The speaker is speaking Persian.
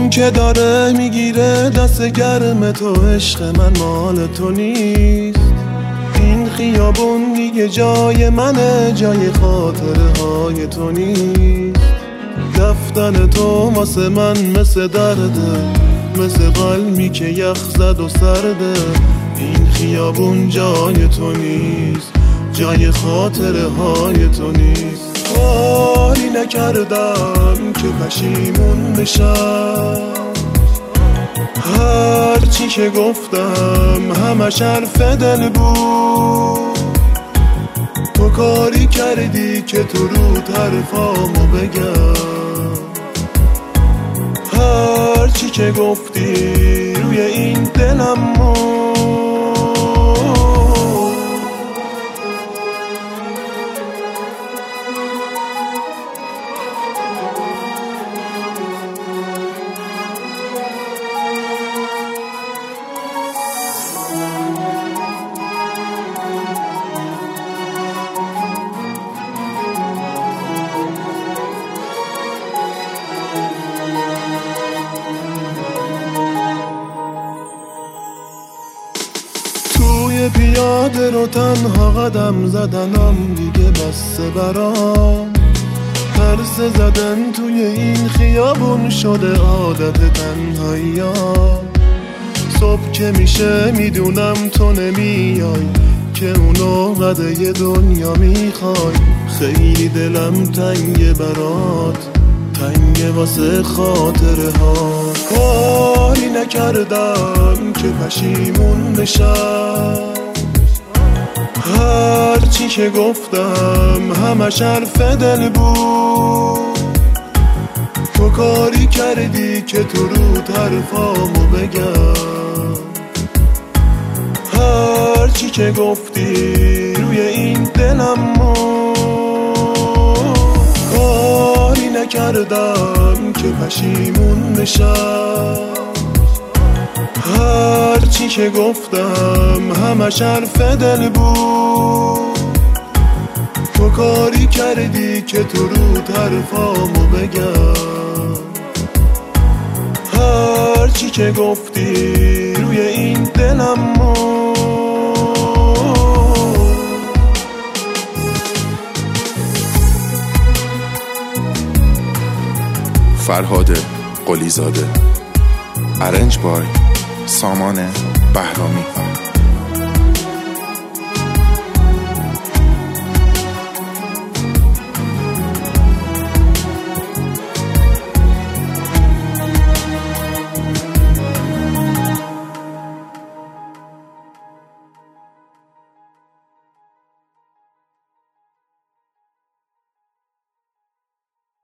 این که داره میگیره دست گرم تو، عشق من مال تو نیست. این خیابون دیگه جای منه، جای خاطره های تو نیست. رفتن تو واسه من مثل درده، مثل قلمی که یخ زد و سرده. این خیابون جای تو نیست، جای خاطره های تو نیست. کاری نکردم که پشیمون بشم، هرچی که گفتم همش حرف دل بود. تو کاری کردی که تو رو حرفامو بگم، هرچی که گفتی روی این دلم موند. پیاده رو تنها قدم زدنم دیگه بسته برام. ترس زدن توی این خیابون شده عادت تنهاییام. صبح که میشه میدونم تو نمیای، که اونو قده دنیا میخوای. خیلی دلم تنگه برات، تنگه واسه خاطره ها. کاری نکردم که پشیمون بشم، هرچی که گفتم همش حرف دل بود. تو کاری کردی که تو رو حرفامو بگم، هرچی که گفتی روی این دلم موند. کاری نکردم که پشیمون بشم، هرچی که گفتم همش حرف دل بود. تو کاری کردی که تو رو حرفامو بگم، هرچی که گفتی روی این دلم موند. فرهاد قلیزاده، ارنج بای سامان بهرامی.